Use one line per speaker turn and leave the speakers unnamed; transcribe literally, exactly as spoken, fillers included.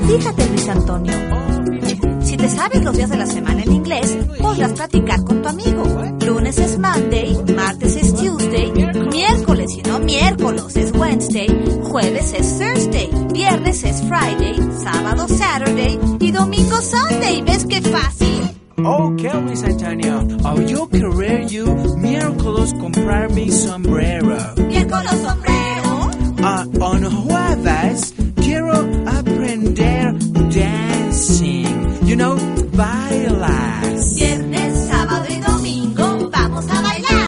Fíjate, Luis Antonio, si te sabes los días de la semana en inglés, podrás platicar con tu amigo. Lunes es Monday, martes es Tuesday, miércoles y no miércoles es Wednesday, jueves es Thursday, viernes es Friday, sábado Saturday y domingo Sunday. ¿Ves qué fácil?
Okay, Luis Antonio. Oh, yo querer you miércoles comprar mi sombrero.
Miércoles